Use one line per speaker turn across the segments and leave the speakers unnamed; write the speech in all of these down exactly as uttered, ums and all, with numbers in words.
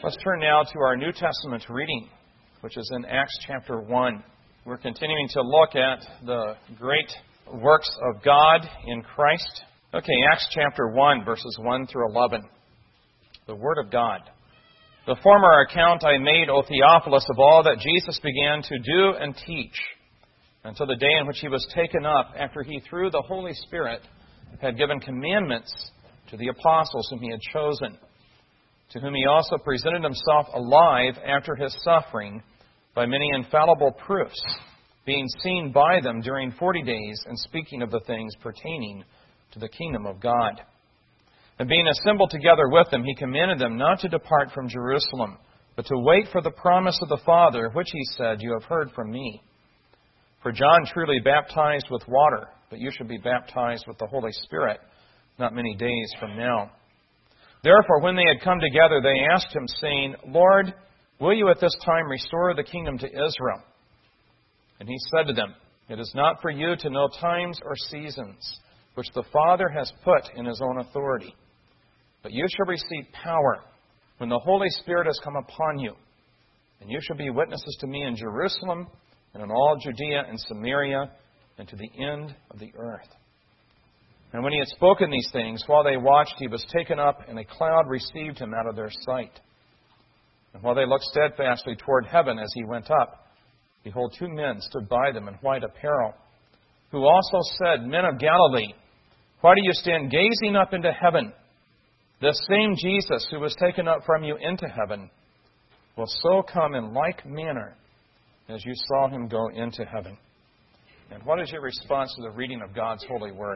Let's turn now to our New Testament reading, which is in Acts chapter one. We're continuing to look at the great works of God in Christ. Okay, Acts chapter one, verses one through eleven. The Word of God. The former account I made, O Theophilus, of all that Jesus began to do and teach, until the day in which he was taken up, after he, through the Holy Spirit, had given commandments to the apostles whom he had chosen, to whom he also presented himself alive after his suffering by many infallible proofs, being seen by them during forty days, and speaking of the things pertaining to the kingdom of God. And being assembled together with them, he commanded them not to depart from Jerusalem, but to wait for the promise of the Father, which he said, You have heard from me. For John truly baptized with water, but you shall be baptized with the Holy Spirit not many days from now. Therefore, when they had come together, they asked him, saying, Lord, will you at this time restore the kingdom to Israel? And he said to them, It is not for you to know times or seasons, which the Father has put in his own authority. But you shall receive power when the Holy Spirit has come upon you. And you shall be witnesses to me in Jerusalem, and in all Judea and Samaria, and to the end of the earth. And when he had spoken these things, while they watched, he was taken up, and a cloud received him out of their sight. And while they looked steadfastly toward heaven as he went up, behold, two men stood by them in white apparel, who also said, Men of Galilee, why do you stand gazing up into heaven? This same Jesus who was taken up from you into heaven will so come in like manner as you saw him go into heaven. And what is your response to the reading of God's holy word?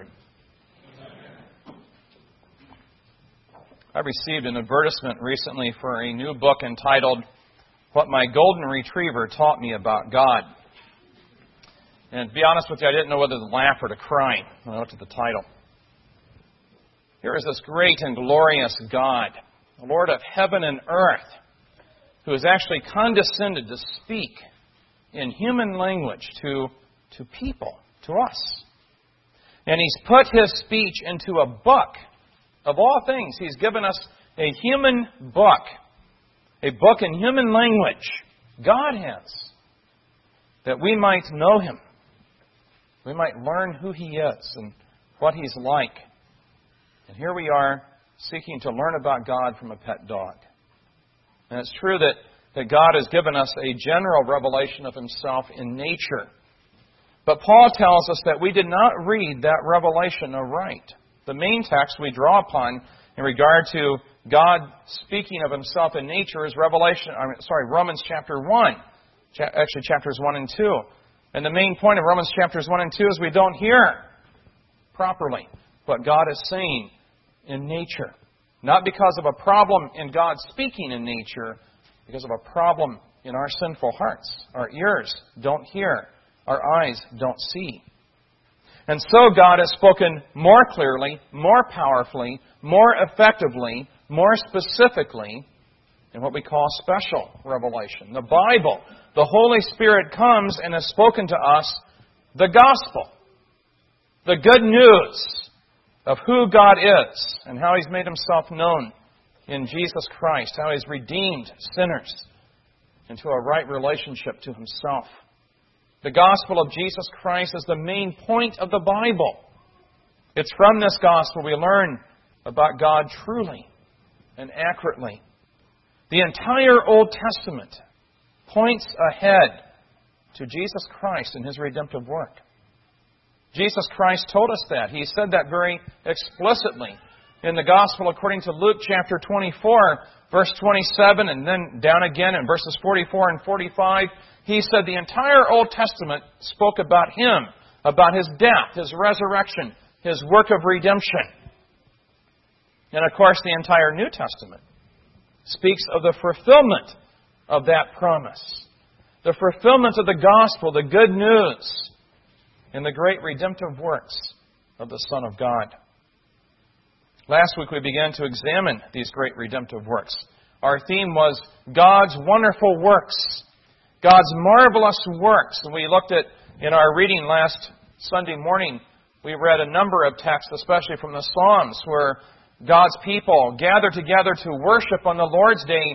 I received an advertisement recently for a new book entitled, What My Golden Retriever Taught Me About God. And to be honest with you, I didn't know whether to laugh or to cry when I looked at the title. Here is this great and glorious God, the Lord of heaven and earth, who has actually condescended to speak in human language to, to people, to us. And He's put His speech into a book. Of all things, He's given us a human book, a book in human language. God has, that we might know Him. We might learn who He is and what He's like. And here we are seeking to learn about God from a pet dog. And it's true that, that God has given us a general revelation of Himself in nature. But Paul tells us that we did not read that revelation aright. The main text we draw upon in regard to God speaking of Himself in nature is Revelation. Sorry, Romans chapter one, actually chapters one and two. And the main point of Romans chapters one and two is we don't hear properly what God is saying in nature, not because of a problem in God speaking in nature, because of a problem in our sinful hearts. Our ears don't hear, our eyes don't see. And so God has spoken more clearly, more powerfully, more effectively, more specifically in what we call special revelation. The Bible, the Holy Spirit comes and has spoken to us the gospel, the good news of who God is and how He's made Himself known in Jesus Christ, how He's redeemed sinners into a right relationship to Himself. The gospel of Jesus Christ is the main point of the Bible. It's from this gospel we learn about God truly and accurately. The entire Old Testament points ahead to Jesus Christ and His redemptive work. Jesus Christ told us that. He said that very explicitly in the gospel according to Luke chapter twenty-four, verse twenty-seven, and then down again in verses forty-four and forty-five. He said the entire Old Testament spoke about Him, about His death, His resurrection, His work of redemption. And of course, the entire New Testament speaks of the fulfillment of that promise. The fulfillment of the gospel, the good news, and the great redemptive works of the Son of God. Last week we began to examine these great redemptive works. Our theme was God's wonderful works. God's marvelous works. And we looked at, in our reading last Sunday morning, we read a number of texts, especially from the Psalms, where God's people gather together to worship on the Lord's Day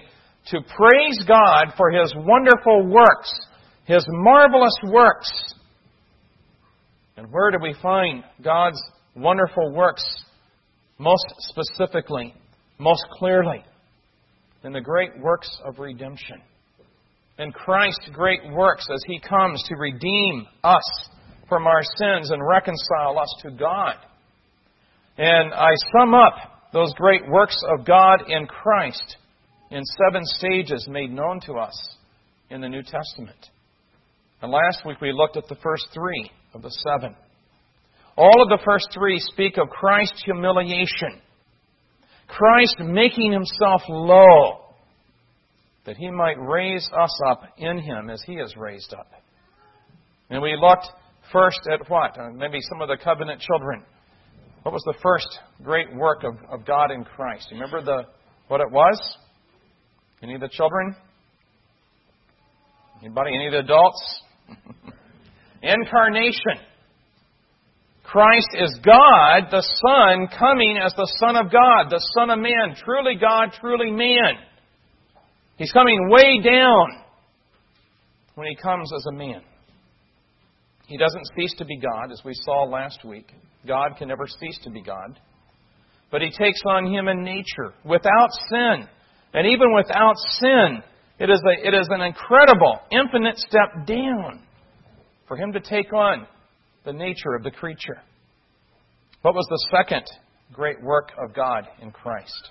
to praise God for His wonderful works, His marvelous works. And where do we find God's wonderful works most specifically, most clearly? In the great works of redemption. In Christ's great works as He comes to redeem us from our sins and reconcile us to God. And I sum up those great works of God in Christ in seven stages made known to us in the New Testament. And last week we looked at the first three of the seven. All of the first three speak of Christ's humiliation. Christ making Himself low, that He might raise us up in Him as He is raised up. And we looked first at what? Uh, maybe some of the covenant children. What was the first great work of, of God in Christ? You remember the what it was? Any of the children? Anybody? Any of the adults? Incarnation. Christ is God, the Son, coming as the Son of God, the Son of Man, truly God, truly man. He's coming way down when He comes as a man. He doesn't cease to be God, as we saw last week. God can never cease to be God. But He takes on human nature without sin. And even without sin, it is, a, it is an incredible, infinite step down for Him to take on the nature of the creature. What was the second great work of God in Christ?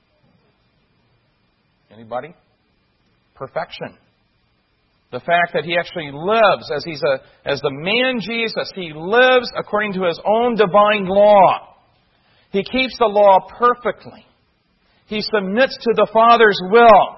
Anybody? Perfection. The fact that He actually lives as He's a as the man Jesus. He lives according to His own divine law. He keeps the law perfectly. He submits to the Father's will.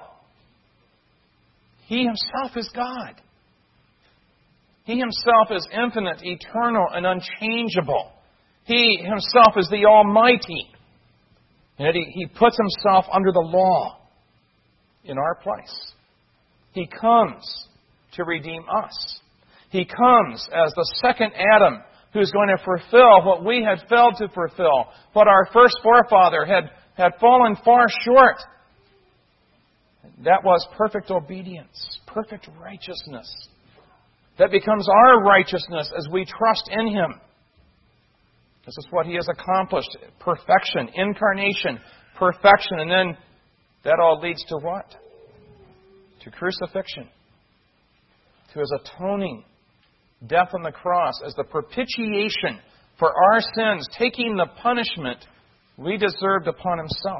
He Himself is God. He Himself is infinite, eternal, and unchangeable. He Himself is the Almighty. And He, he puts Himself under the law in our place. He comes to redeem us. He comes as the second Adam who's going to fulfill what we had failed to fulfill, what our first forefather had, had fallen far short. That was perfect obedience, perfect righteousness. That becomes our righteousness as we trust in Him. This is what He has accomplished. Perfection, incarnation, perfection. And then that all leads to what? To crucifixion. To His atoning death on the cross as the propitiation for our sins, taking the punishment we deserved upon Himself.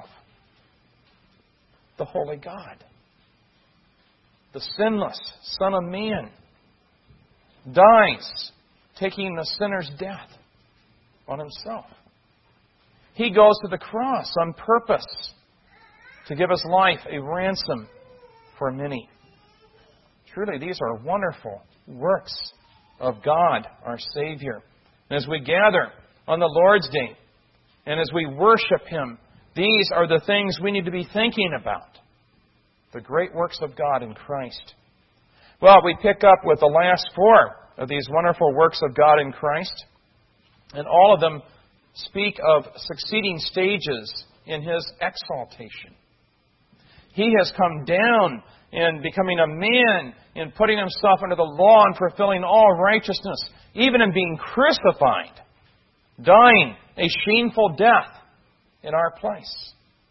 The Holy God. The sinless Son of Man dies, taking the sinner's death on Himself. He goes to the cross on purpose to give His life a ransom for many. Truly, these are wonderful works of God, our Savior. And as we gather on the Lord's Day, and as we worship Him, these are the things we need to be thinking about. The great works of God in Christ. Well, we pick up with the last four of these wonderful works of God in Christ. And all of them speak of succeeding stages in His exaltation. He has come down in becoming a man, in putting Himself under the law and fulfilling all righteousness, even in being crucified, dying a shameful death in our place.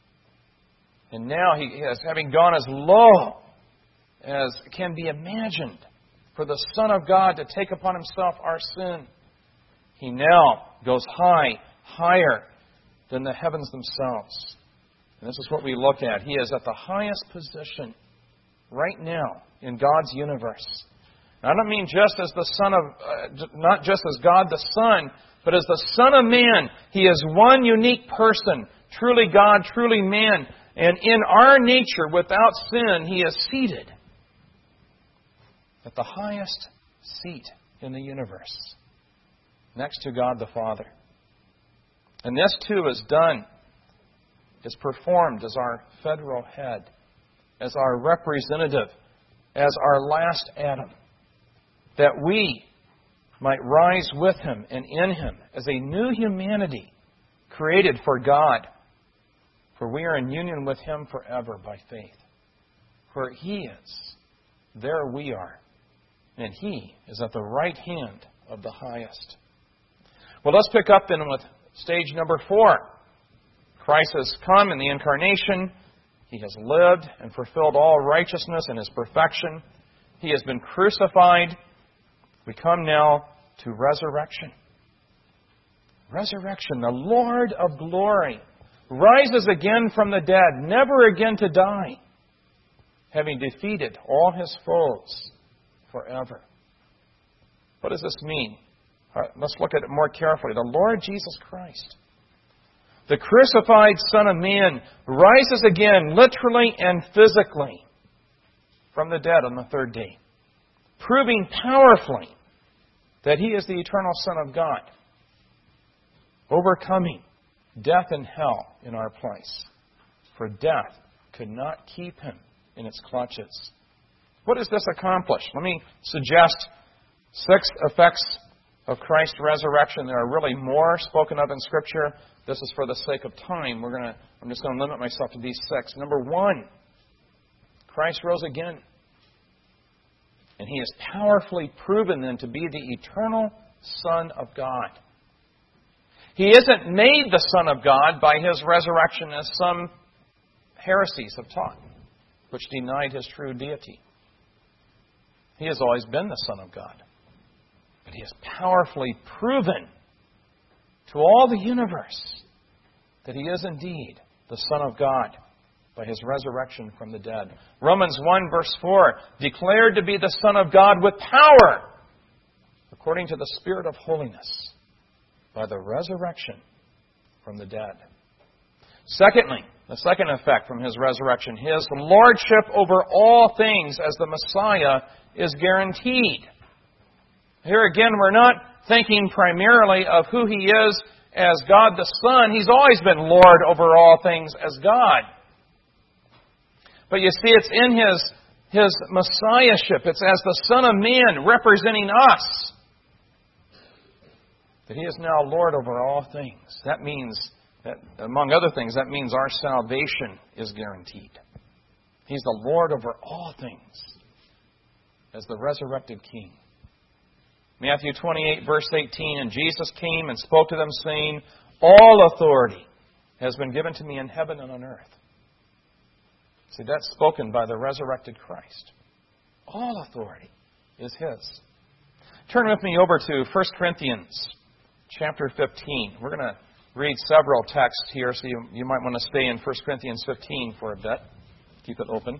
And now He has, having gone as low as can be imagined for the Son of God to take upon Himself our sin, He now goes high, higher than the heavens themselves. And this is what we look at. He is at the highest position right now in God's universe. And I don't mean just as the Son of, uh, not just as God the Son, but as the Son of Man. He is one unique person, truly God, truly man. And in our nature, without sin, He is seated at the highest seat in the universe, next to God the Father. And this too is done, is performed as our federal head, as our representative, as our last Adam, that we might rise with Him and in Him as a new humanity created for God, for we are in union with Him forever by faith. Where He is, there we are. And He is at the right hand of the highest. Well, let's pick up then with stage number four. Christ has come in the incarnation. He has lived and fulfilled all righteousness in His perfection. He has been crucified. We come now to resurrection. Resurrection, the Lord of glory, rises again from the dead, never again to die, having defeated all His foes forever. What does this mean? All right, let's look at it more carefully. The Lord Jesus Christ, the crucified Son of Man, rises again, literally and physically, from the dead on the third day, proving powerfully that He is the eternal Son of God, overcoming death and hell in our place. For death could not keep Him in its clutches. What does this accomplish? Let me suggest six effects of Christ's resurrection. There are really more spoken of in Scripture. This is for the sake of time. We're gonna, I'm just going to limit myself to these six. Number one, Christ rose again. And He is powerfully proven then to be the eternal Son of God. He isn't made the Son of God by His resurrection as some heresies have taught, which denied His true deity. He has always been the Son of God. But He has powerfully proven to all the universe that He is indeed the Son of God by His resurrection from the dead. Romans one verse four, declared to be the Son of God with power, according to the Spirit of holiness, by the resurrection from the dead. Secondly, the second effect from His resurrection, His lordship over all things as the Messiah is guaranteed. Here again, we're not thinking primarily of who He is as God the Son. He's always been Lord over all things as God. But you see, it's in His, His Messiahship. It's as the Son of Man representing us that He is now Lord over all things. That means that, among other things, that means our salvation is guaranteed. He's the Lord over all things as the resurrected King. Matthew twenty-eight, verse eighteen, and Jesus came and spoke to them, saying, all authority has been given to me in heaven and on earth. See, that's spoken by the resurrected Christ. All authority is His. Turn with me over to First Corinthians chapter fifteen. We're going to read several texts here, so you, you might want to stay in First Corinthians fifteen for a bit. Keep it open.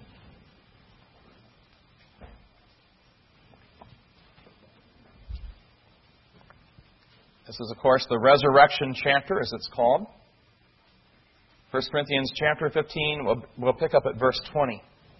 This is, of course, the resurrection chapter, as it's called. First Corinthians chapter fifteen, we'll, we'll pick up at verse twenty.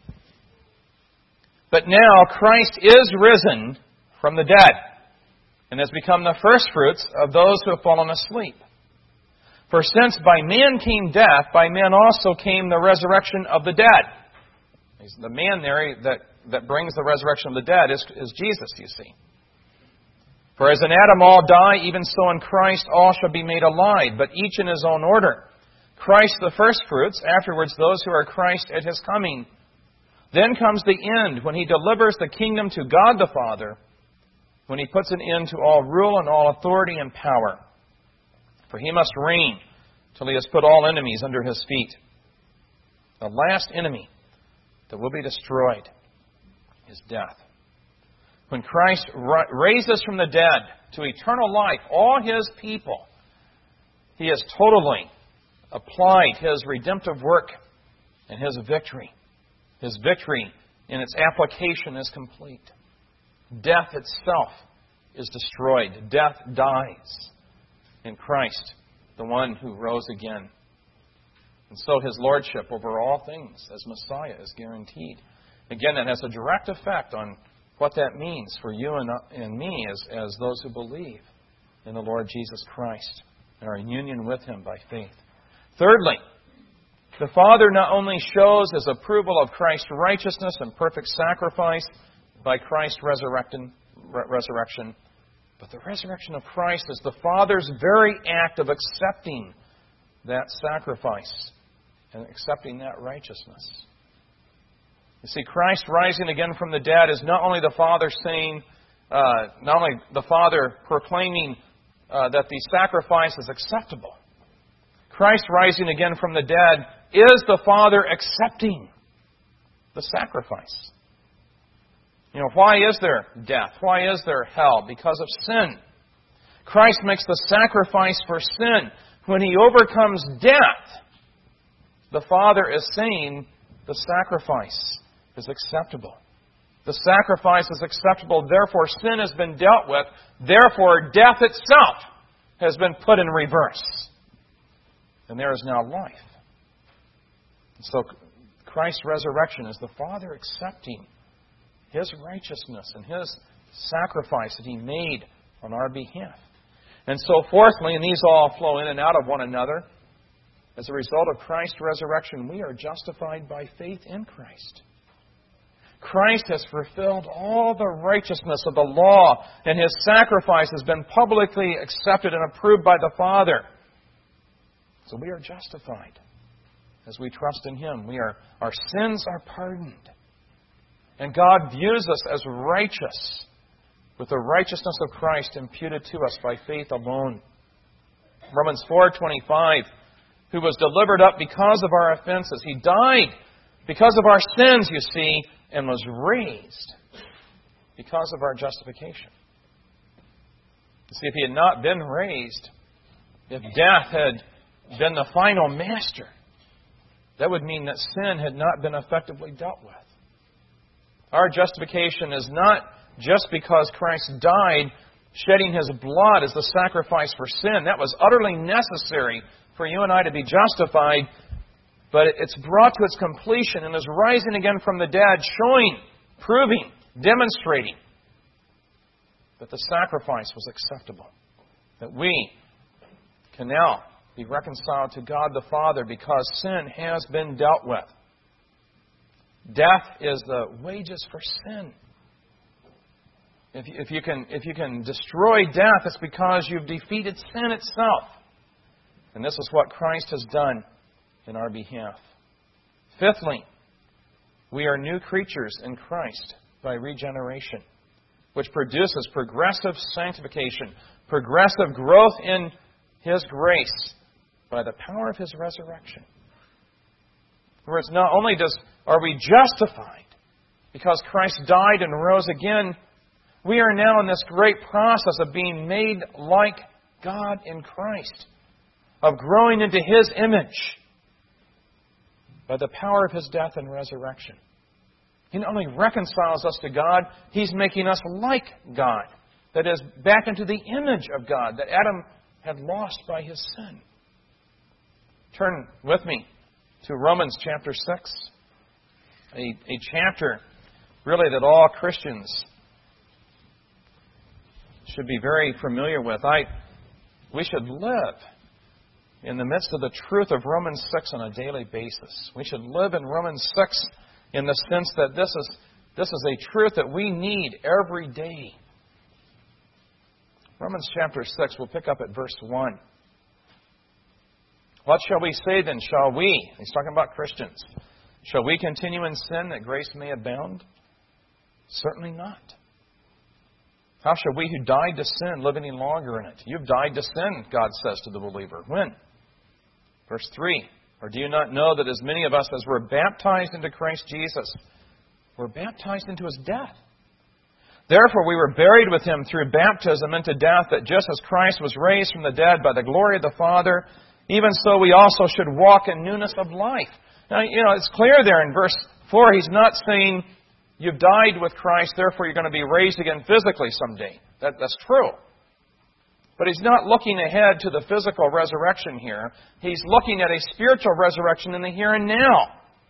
But now Christ is risen from the dead, and has become the firstfruits of those who have fallen asleep. For since by man came death, by man also came the resurrection of the dead. The man there that, that brings the resurrection of the dead is, is Jesus, you see. For as in Adam all die, even so in Christ all shall be made alive, but each in his own order. Christ the firstfruits, afterwards those who are Christ at His coming. Then comes the end, when He delivers the kingdom to God the Father, when He puts an end to all rule and all authority and power. For He must reign till He has put all enemies under His feet. The last enemy that will be destroyed is death. When Christ raises from the dead to eternal life all His people, He has totally applied His redemptive work and His victory. His victory in its application is complete. Death itself is destroyed. Death dies in Christ, the one who rose again. And so His lordship over all things as Messiah is guaranteed. Again, that has a direct effect on what that means for you and, and me as, as those who believe in the Lord Jesus Christ and are in union with Him by faith. Thirdly, the Father not only shows His approval of Christ's righteousness and perfect sacrifice by Christ's resurrection, resurrection, but the resurrection of Christ is the Father's very act of accepting that sacrifice and accepting that righteousness. You see, Christ rising again from the dead is not only the Father saying, uh, not only the Father proclaiming uh, that the sacrifice is acceptable. Christ rising again from the dead is the Father accepting the sacrifice. You know, why is there death? Why is there hell? Because of sin. Christ makes the sacrifice for sin. When He overcomes death, the Father is saying the sacrifice is acceptable. The sacrifice is acceptable, therefore sin has been dealt with. Therefore death itself has been put in reverse. And there is now life. So Christ's resurrection is the Father accepting His righteousness and His sacrifice that He made on our behalf. And so fourthly, and these all flow in and out of one another, as a result of Christ's resurrection, we are justified by faith in Christ. Christ has fulfilled all the righteousness of the law, and His sacrifice has been publicly accepted and approved by the Father. So we are justified as we trust in Him. We are, our sins are pardoned. And God views us as righteous with the righteousness of Christ imputed to us by faith alone. Romans four twenty-five, who was delivered up because of our offenses. He died because of our sins, you see, and was raised because of our justification. You see, if He had not been raised, if death had been the final master, that would mean that sin had not been effectively dealt with. Our justification is not just because Christ died, shedding His blood as the sacrifice for sin. That was utterly necessary for you and I to be justified. But it's brought to its completion in His rising again from the dead, showing, proving, demonstrating that the sacrifice was acceptable. That we can now be reconciled to God the Father because sin has been dealt with. Death is the wages for sin. If you, if you can, if you can destroy death, it's because you've defeated sin itself. And this is what Christ has done in our behalf. Fifthly, we are new creatures in Christ by regeneration, which produces progressive sanctification, progressive growth in His grace by the power of His resurrection. In other words, not only does are we justified because Christ died and rose again, we are now in this great process of being made like God in Christ, of growing into His image by the power of His death and resurrection. He not only reconciles us to God, He's making us like God. That is, back into the image of God that Adam had lost by his sin. Turn with me to Romans chapter six, a, a chapter really that all Christians should be very familiar with. I, we should live in the midst of the truth of Romans six on a daily basis. We should live in Romans six in the sense that this is, this is a truth that we need every day. Romans chapter six, we'll pick up at verse one. What shall we say then? Shall we? He's talking about Christians. Shall we continue in sin that grace may abound? Certainly not. How shall we who died to sin live any longer in it? You've died to sin, God says to the believer. When? Verse three. Or do you not know that as many of us as were baptized into Christ Jesus were baptized into His death? Therefore we were buried with Him through baptism into death, that just as Christ was raised from the dead by the glory of the Father, even so we also should walk in newness of life. Now, you know, it's clear there in verse four, He's not saying you've died with Christ, therefore you're going to be raised again physically someday. That, that's true. But He's not looking ahead to the physical resurrection here. He's looking at a spiritual resurrection in the here and now.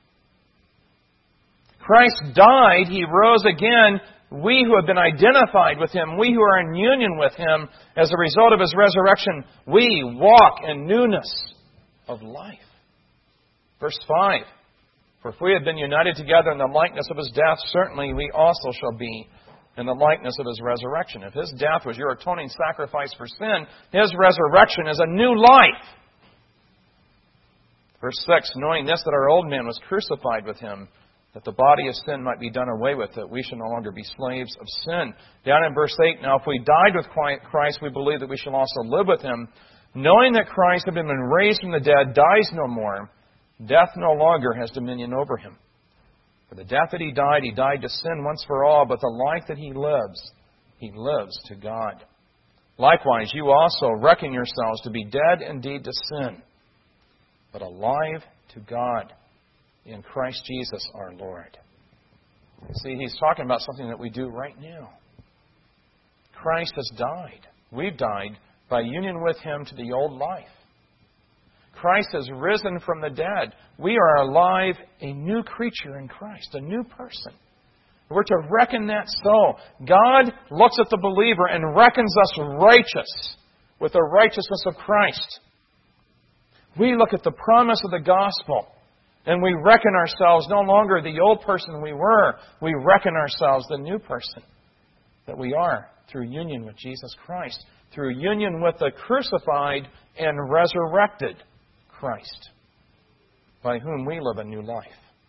Christ died, He rose again. We who have been identified with Him, we who are in union with Him, as a result of His resurrection, we walk in newness of life. Verse five. For if we have been united together in the likeness of His death, certainly we also shall be in the likeness of His resurrection. If His death was your atoning sacrifice for sin, His resurrection is a new life. Verse six, knowing this, that our old man was crucified with Him, that the body of sin might be done away with, that we shall no longer be slaves of sin. Down in verse eight, now if we died with Christ, we believe that we shall also live with Him, knowing that Christ, having been raised from the dead, dies no more, death no longer has dominion over Him. For the death that He died, He died to sin once for all, but the life that He lives, He lives to God. Likewise, you also reckon yourselves to be dead indeed to sin, but alive to God in Christ Jesus our Lord. See, he's talking about something that we do right now. Christ has died. We've died by union with Him to the old life. Christ has risen from the dead. We are alive, a new creature in Christ, a new person. We're to reckon that so. God looks at the believer and reckons us righteous with the righteousness of Christ. We look at the promise of the gospel and we reckon ourselves no longer the old person we were. We reckon ourselves the new person that we are through union with Jesus Christ, through union with the crucified and resurrected Christ, by whom we live a new life.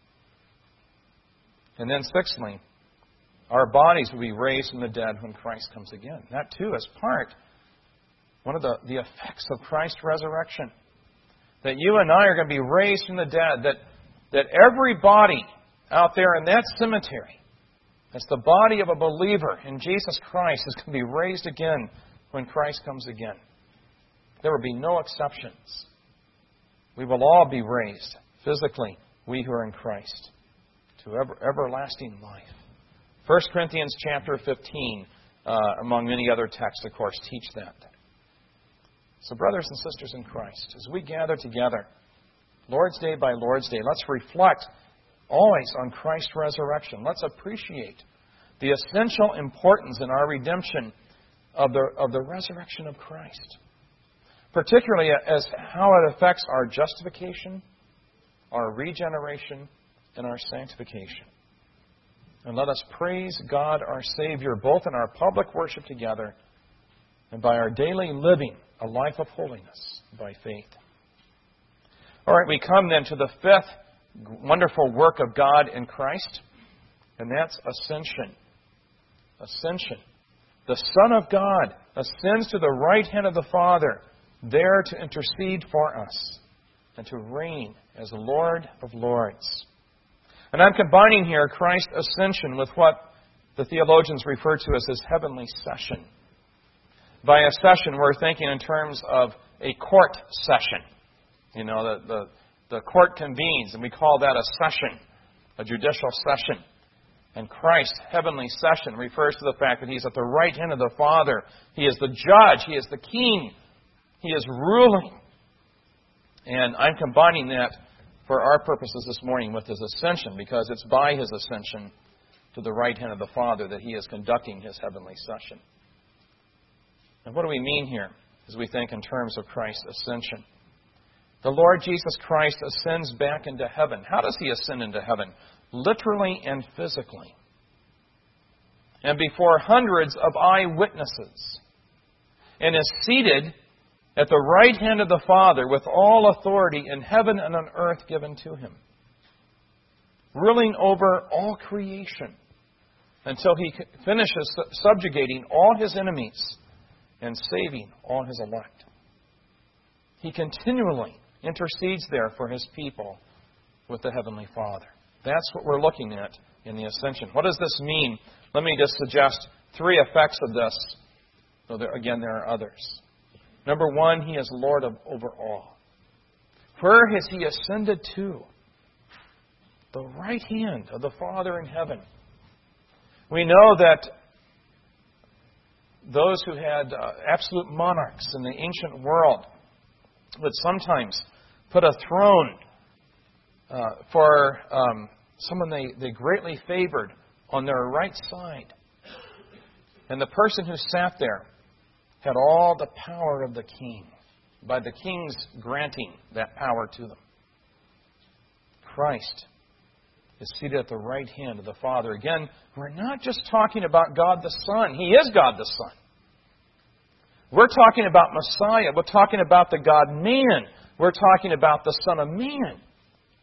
And then sixthly, our bodies will be raised from the dead when Christ comes again. That too is part, one of the, the effects of Christ's resurrection. That you and I are going to be raised from the dead. That, that every body out there in that cemetery, that's the body of a believer in Jesus Christ, is going to be raised again when Christ comes again. There will be no exceptions. We will all be raised physically, we who are in Christ, to ever, everlasting life. First Corinthians chapter fifteen, uh, among many other texts, of course, teach that. So brothers and sisters in Christ, as we gather together, Lord's Day by Lord's Day, let's reflect always on Christ's resurrection. Let's appreciate the essential importance in our redemption of the, of the resurrection of Christ, particularly as how it affects our justification, our regeneration, and our sanctification. And let us praise God our Savior both in our public worship together and by our daily living a life of holiness by faith. All right, we come then to the fifth wonderful work of God in Christ, and that's ascension. Ascension. The Son of God ascends to the right hand of the Father, there to intercede for us and to reign as Lord of Lords. And I'm combining here Christ's ascension with what the theologians refer to as His heavenly session. By a session, we're thinking in terms of a court session. You know, the, the, the court convenes, and we call that a session, a judicial session. And Christ's heavenly session refers to the fact that He's at the right hand of the Father. He is the judge. He is the king. He is ruling. And I'm combining that for our purposes this morning with His ascension, because it's by His ascension to the right hand of the Father that He is conducting His heavenly session. And what do we mean here as we think in terms of Christ's ascension? The Lord Jesus Christ ascends back into heaven. How does He ascend into heaven? Literally and physically. And before hundreds of eyewitnesses. And is seated at the right hand of the Father with all authority in heaven and on earth given to Him. Ruling over all creation until He finishes subjugating all His enemies and saving all His elect. He continually intercedes there for His people with the Heavenly Father. That's what we're looking at in the ascension. What does this mean? Let me just suggest three effects of this. Though there, again, there are others. Number one, He is Lord of, over all. Where has He ascended to? The right hand of the Father in heaven. We know that those who had uh, absolute monarchs in the ancient world would sometimes put a throne uh, for um, someone they, they greatly favored on their right side. And the person who sat there had all the power of the king, by the king's granting that power to them. Christ is seated at the right hand of the Father. Again, we're not just talking about God the Son. He is God the Son. We're talking about Messiah. We're talking about the God-man. We're talking about the Son of Man.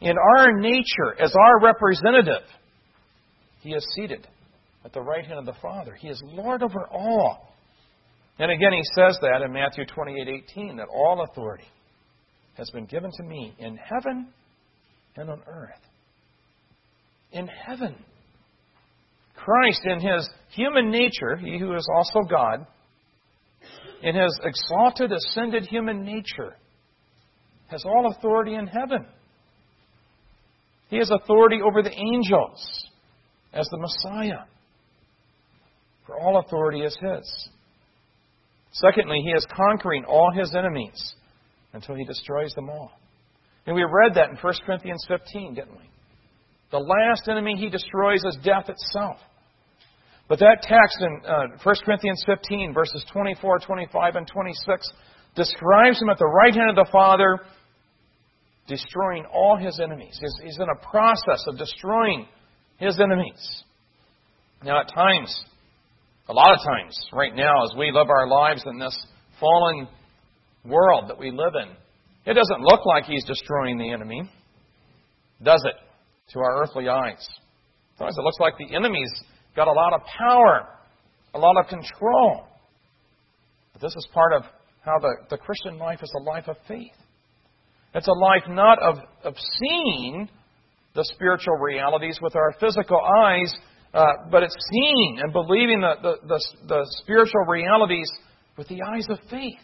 in our nature as our representative, He is seated at the right hand of the Father. He is Lord over all. And again, He says that in Matthew twenty-eight eighteen, that all authority has been given to me in heaven and on earth. In heaven. Christ, in His human nature, He who is also God, in His exalted, ascended human nature, has all authority in heaven. He has authority over the angels as the Messiah. For all authority is His. Secondly, He is conquering all His enemies until He destroys them all. And we read that in First Corinthians fifteen, didn't we? The last enemy He destroys is death itself. But that text in uh, First Corinthians fifteen, verses twenty-four, twenty-five, and twenty-six, describes Him at the right hand of the Father, destroying all His enemies. He's, he's in a process of destroying His enemies. Now, at times, a lot of times, right now, as we live our lives in this fallen world that we live in, it doesn't look like He's destroying the enemy, does it, to our earthly eyes? Sometimes it looks like the enemy's got a lot of power, a lot of control. But this is part of how the, the Christian life is a life of faith. It's a life not of, of seeing the spiritual realities with our physical eyes, uh, but it's seeing and believing the, the, the, the spiritual realities with the eyes of faith.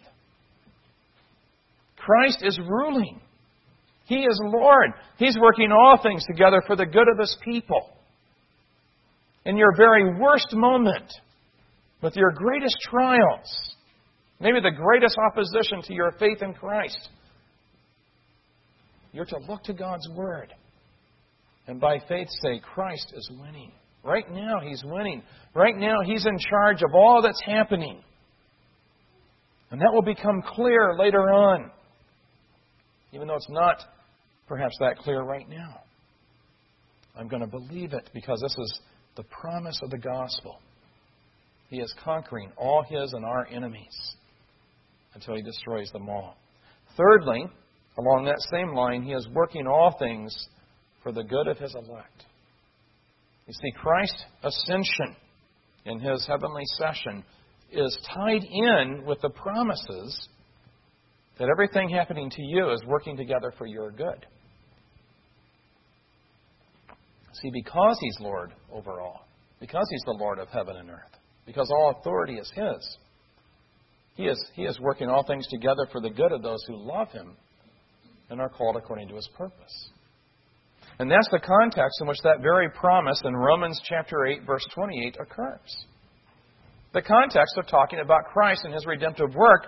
Christ is ruling. He is Lord. He's working all things together for the good of His people. In your very worst moment, with your greatest trials, maybe the greatest opposition to your faith in Christ, you're to look to God's Word and by faith say, Christ is winning. Right now, He's winning. Right now, He's in charge of all that's happening. And that will become clear later on, even though it's not perhaps that clear right now. I'm going to believe it because this is the promise of the gospel. He is conquering all His and our enemies until He destroys them all. Thirdly, along that same line, He is working all things for the good of His elect. You see, Christ's ascension in His heavenly session is tied in with the promises that everything happening to you is working together for your good. See, because He's Lord over all, because He's the Lord of heaven and earth, because all authority is His, He is, he is working all things together for the good of those who love Him and are called according to His purpose. And that's the context in which that very promise in Romans chapter eight, verse twenty-eight occurs. The context of talking about Christ and His redemptive work,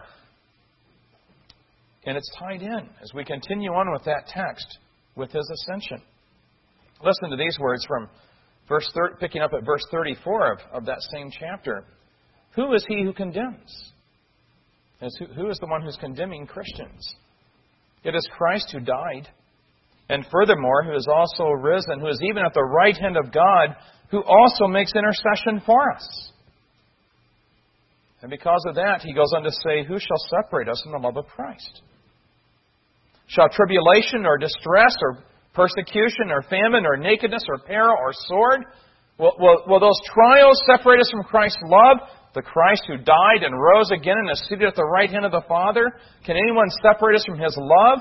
and it's tied in as we continue on with that text with His ascension. Listen to these words from verse thirty, picking up at verse thirty-four of, of that same chapter. Who is he who condemns? Who, who is the one who's condemning Christians? It is Christ who died, and furthermore, who is also risen, who is even at the right hand of God, who also makes intercession for us. And because of that, he goes on to say, who shall separate us from the love of Christ? Shall tribulation or distress or persecution or famine or nakedness or peril or sword? Will, will, will those trials separate us from Christ's love? The Christ who died and rose again and is seated at the right hand of the Father? Can anyone separate us from His love?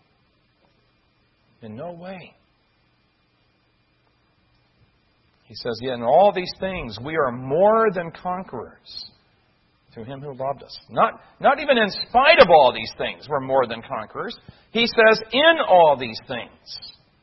In no way. He says, yet in all these things we are more than conquerors through Him who loved us. Not, not even in spite of all these things we're more than conquerors. He says, in all these things.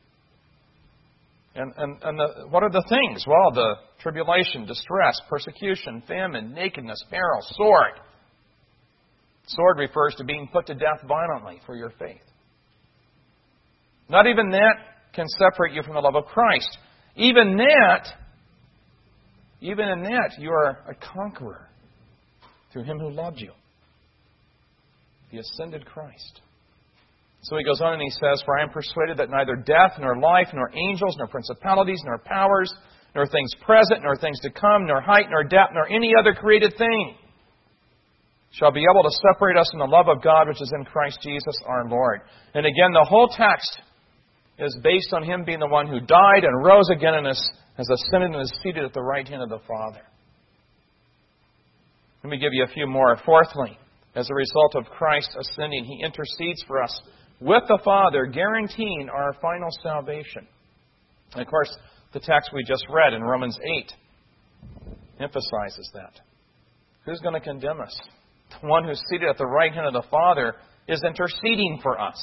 And, and, and the, what are the things? Well, the tribulation, distress, persecution, famine, nakedness, peril, sword. Sword refers to being put to death violently for your faith. Not even that can separate you from the love of Christ. Even that, even in that, you are a conqueror through Him who loved you, the ascended Christ. So he goes on and he says, for I am persuaded that neither death, nor life, nor angels, nor principalities, nor powers, nor things present, nor things to come, nor height, nor depth, nor any other created thing shall be able to separate us from the love of God which is in Christ Jesus our Lord. And again, the whole text is based on Him being the one who died and rose again and has, has ascended and is seated at the right hand of the Father. Let me give you a few more. Fourthly, as a result of Christ ascending, He intercedes for us with the Father, guaranteeing our final salvation. And of course, the text we just read in Romans eight emphasizes that. Who's going to condemn us? The one who's seated at the right hand of the Father is interceding for us.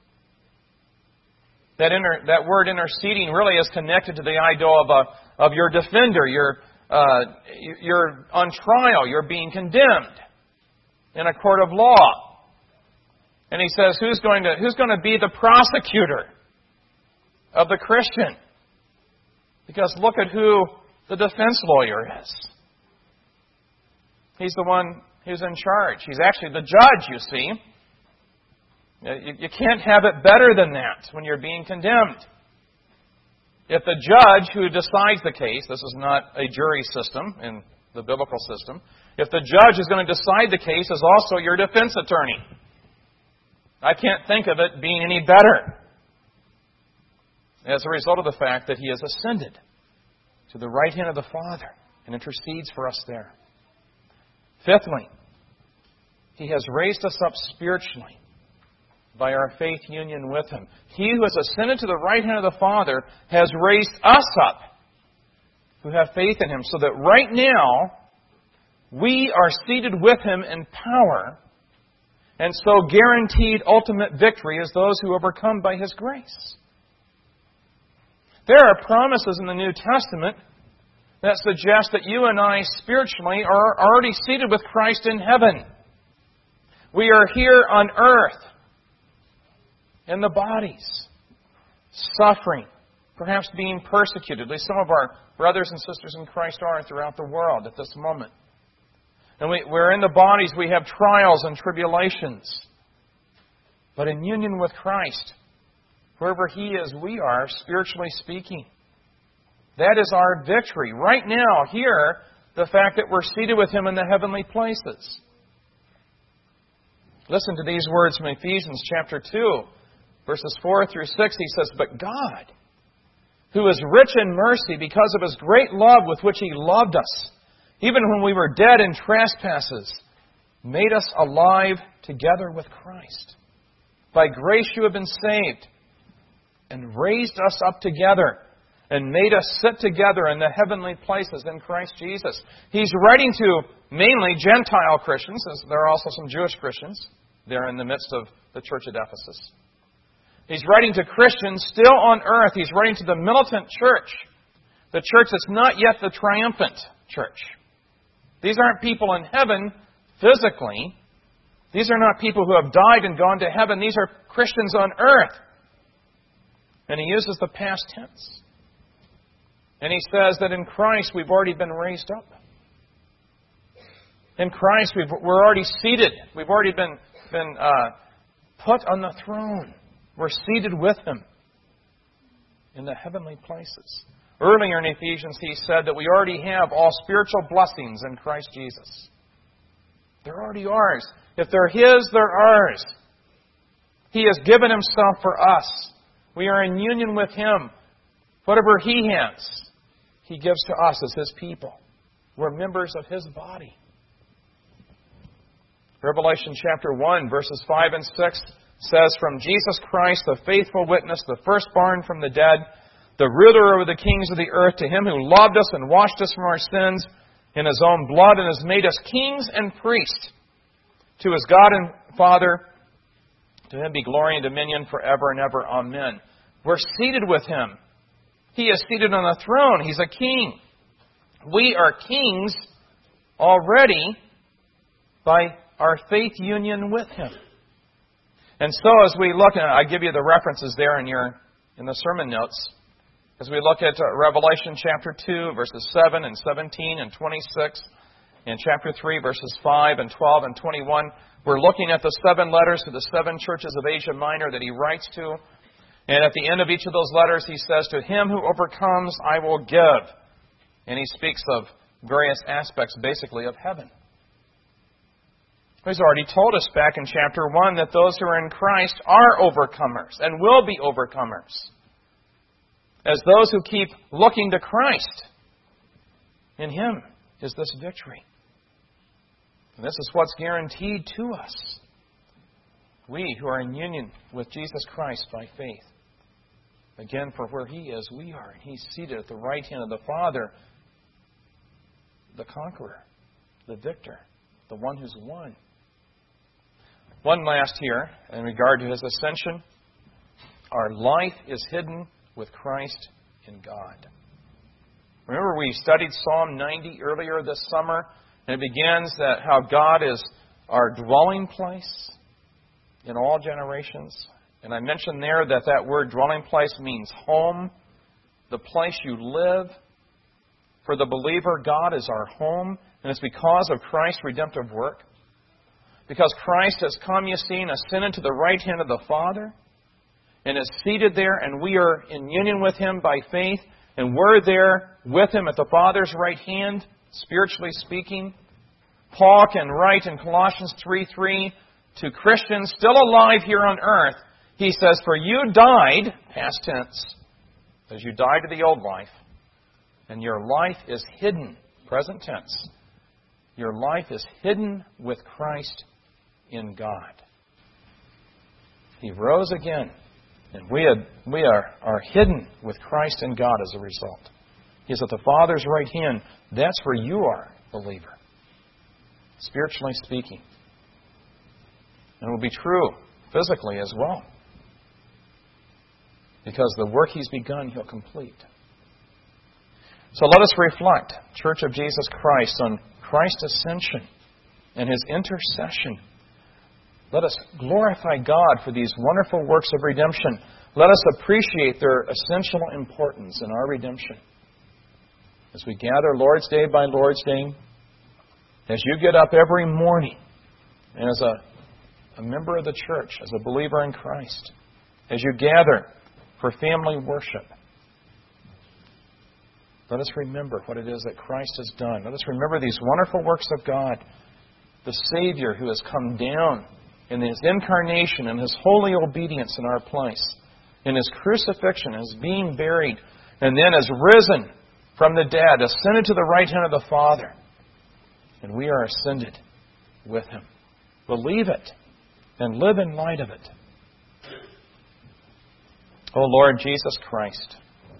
That inter, that word interceding really is connected to the idea of a, of your defender. You're, uh, you're on trial. You're being condemned in a court of law. And he says, who's going to, who's going to be the prosecutor of the Christian? Because look at who the defense lawyer is. He's the one who's in charge. He's actually the judge, you see. You can't have it better than that when you're being condemned. If the judge who decides the case, this is not a jury system in the biblical system, if the judge is going to decide the case is also your defense attorney, I can't think of it being any better as a result of the fact that He has ascended to the right hand of the Father and intercedes for us there. Fifthly, He has raised us up spiritually by our faith union with Him. He who has ascended to the right hand of the Father has raised us up who have faith in Him, so that right now we are seated with Him in power, and so guaranteed ultimate victory as those who overcome by His grace. There are promises in the New Testament that suggest that you and I spiritually are already seated with Christ in heaven. We are here on earth in the bodies, suffering, perhaps being persecuted. At least some of our brothers and sisters in Christ are throughout the world at this moment. And we, we're in the bodies, we have trials and tribulations. But in union with Christ, wherever He is, we are, spiritually speaking. That is our victory. Right now, here, the fact that we're seated with Him in the heavenly places. Listen to these words from Ephesians chapter two, verses four through six. He says, "But God, who is rich in mercy because of His great love with which He loved us, even when we were dead in trespasses, made us alive together with Christ. By grace you have been saved, and raised us up together, and made us sit together in the heavenly places in Christ Jesus." He's writing to mainly Gentile Christians, as there are also some Jewish Christians there in the midst of the church at Ephesus. He's writing to Christians still on earth. He's writing to the militant church, the church that's not yet the triumphant church. These aren't people in heaven physically. These are not people who have died and gone to heaven. These are Christians on earth. And he uses the past tense. And he says that in Christ we've already been raised up. In Christ we've, we're already seated. We've already been, been uh, put on the throne. We're seated with Him in the heavenly places. Earlier in Ephesians, he said that we already have all spiritual blessings in Christ Jesus. They're already ours. If they're His, they're ours. He has given Himself for us. We are in union with Him. Whatever He has, He gives to us as His people. We're members of His body. Revelation chapter one, verses five and six says, "From Jesus Christ, the faithful witness, the firstborn from the dead, the ruler over the kings of the earth, to Him who loved us and washed us from our sins in His own blood and has made us kings and priests, to His God and Father, to Him be glory and dominion forever and ever. Amen." We're seated with Him. He is seated on the throne. He's a king. We are kings already by our faith union with Him. And so as we look, and I give you the references there in your in the sermon notes, as we look at Revelation chapter two, verses seven and seventeen and twenty-six, and chapter three, verses five and twelve and twenty-one, we're looking at the seven letters to the seven churches of Asia Minor that he writes to. And at the end of each of those letters, he says, "To him who overcomes, I will give." And he speaks of various aspects, basically, of heaven. He's already told us back in chapter one that those who are in Christ are overcomers and will be overcomers. as those who keep looking to Christ. In Him is this victory. And this is what's guaranteed to us. We who are in union with Jesus Christ by faith. Again, for where He is, we are. And He's seated at the right hand of the Father, the conqueror, the victor, the one who's won. One last here, in regard to His ascension. Our life is hidden with Christ in God. Remember, we studied Psalm ninety earlier this summer, and it begins that how God is our dwelling place in all generations. And I mentioned there that that word dwelling place means home, the place you live. For the believer, God is our home, and it's because of Christ's redemptive work. Because Christ has come, you see, and ascended to the right hand of the Father, and is seated there, and we are in union with Him by faith, and we're there with Him at the Father's right hand, spiritually speaking. Paul can write in Colossians three three to Christians still alive here on earth, he says, "For you died," past tense, as you died to the old life, and your life is hidden, present tense. Your life is hidden with Christ in God. He rose again, and we, had, we are, are hidden with Christ in God as a result. He's at the Father's right hand. That's where you are, believer, spiritually speaking. And it will be true physically as well. Because the work He's begun, He'll complete. So let us reflect, Church of Jesus Christ, on Christ's ascension and His intercession. Let us glorify God for these wonderful works of redemption. Let us appreciate their essential importance in our redemption. As we gather Lord's Day by Lord's Day, as you get up every morning as a, a member of the church, as a believer in Christ, as you gather for family worship, let us remember what it is that Christ has done. Let us remember these wonderful works of God, the Savior who has come down in His incarnation and His holy obedience in our place, in His crucifixion, His being buried, and then has risen from the dead, ascended to the right hand of the Father. And we are ascended with Him. Believe it and live in light of it. O Lord Jesus Christ,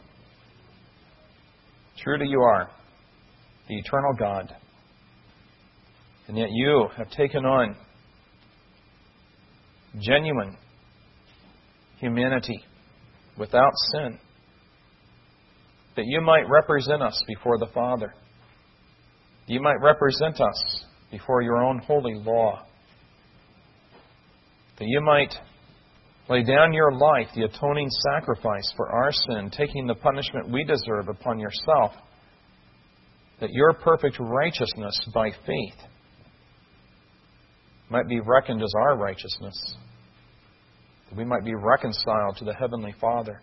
truly You are the eternal God, and yet You have taken on genuine humanity without sin, that You might represent us before the Father. You might represent us before Your own holy law. That You might lay down Your life, the atoning sacrifice for our sin, taking the punishment we deserve upon Yourself. That Your perfect righteousness by faith might be reckoned as our righteousness. That we might be reconciled to the Heavenly Father.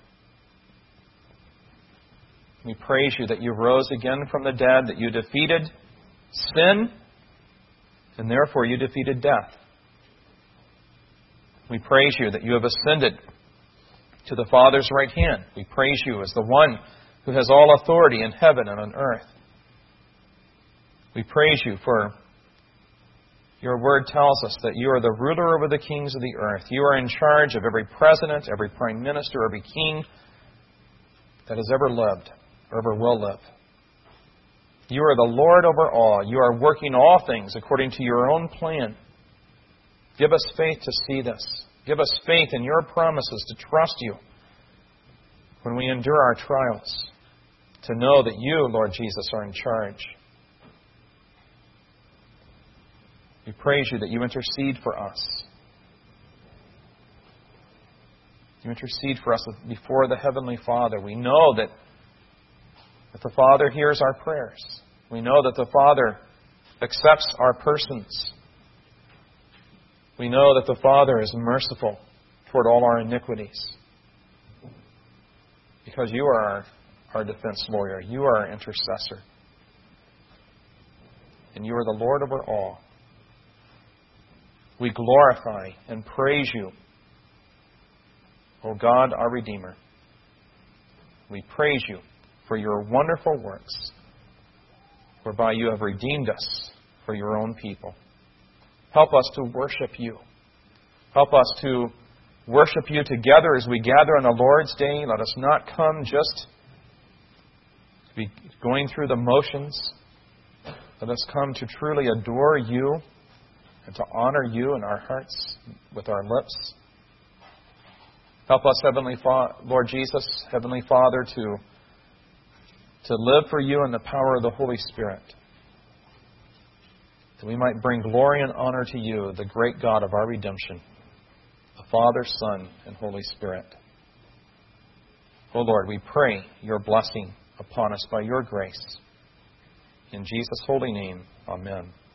We praise You that You rose again from the dead, that You defeated sin, and therefore You defeated death. We praise You that You have ascended to the Father's right hand. We praise You as the one who has all authority in heaven and on earth. We praise You for Your Word tells us that You are the ruler over the kings of the earth. You are in charge of every president, every prime minister, every king that has ever lived or ever will live. You are the Lord over all. You are working all things according to Your own plan. Give us faith to see this. Give us faith in Your promises to trust You when we endure our trials, to know that You, Lord Jesus, are in charge. We praise You that You intercede for us. You intercede for us before the Heavenly Father. We know that, that the Father hears our prayers. We know that the Father accepts our persons. We know that the Father is merciful toward all our iniquities. Because You are our, our defense lawyer. You are our intercessor. And You are the Lord over all. We glorify and praise You, O God, our Redeemer. We praise you for your wonderful works, whereby you have redeemed us for your own people. Help us to worship you. Help us to worship you together as we gather on the Lord's Day. Let us not come just to be going through the motions. Let us come to truly adore you and to honor you in our hearts with our lips. Help us, Heavenly Fa- Lord Jesus, Heavenly Father, to, to live for you in the power of the Holy Spirit, that we might bring glory and honor to you, the great God of our redemption, the Father, Son, and Holy Spirit. O Lord, we pray your blessing upon us by your grace. In Jesus' holy name, amen.